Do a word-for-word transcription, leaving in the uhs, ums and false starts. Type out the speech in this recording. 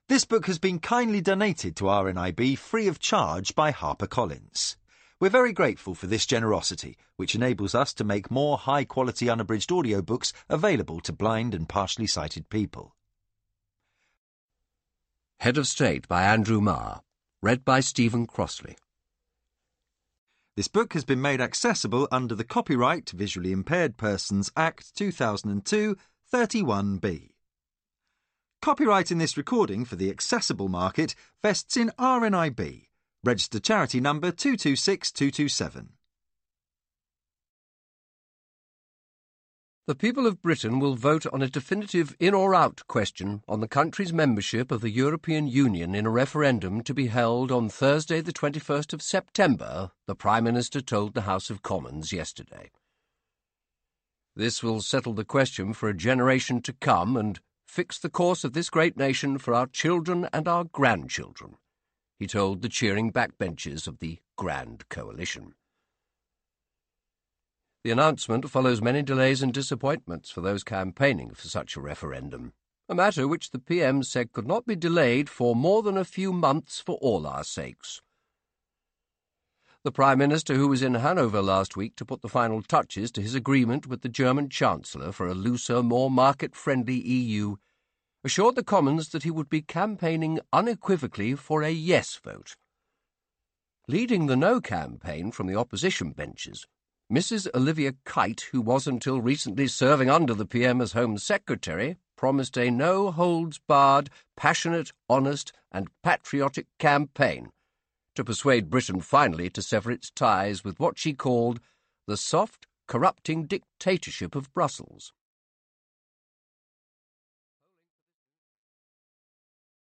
This book has been kindly donated to R N I B free of charge by HarperCollins. We're very grateful for this generosity, which enables us to make more high-quality unabridged audiobooks available to blind and partially sighted people. Head of State by Andrew Marr. Read by Stephen Crossley. This book has been made accessible under the Copyright Visually Impaired Persons Act two thousand two, thirty-one B. Copyright in this recording for the accessible market vests in R N I B, registered charity number two two six two two seven. The people of Britain will vote on a definitive in or out question on the country's membership of the European Union in a referendum to be held on Thursday the twenty-first of September, the Prime Minister told the House of Commons yesterday. This will settle the question for a generation to come and fix the course of this great nation for our children and our grandchildren, he told the cheering backbenches of the Grand Coalition. The announcement follows many delays and disappointments for those campaigning for such a referendum, a matter which the P M said could not be delayed for more than a few months for all our sakes. The Prime Minister, who was in Hanover last week to put the final touches to his agreement with the German Chancellor for a looser, more market-friendly E U, assured the Commons that he would be campaigning unequivocally for a yes vote. Leading the no campaign from the opposition benches, Missus Olivia Kite, who was until recently serving under the P M as Home Secretary, promised a no-holds-barred, passionate, honest and patriotic campaign to persuade Britain finally to sever its ties with what she called the soft, corrupting dictatorship of Brussels.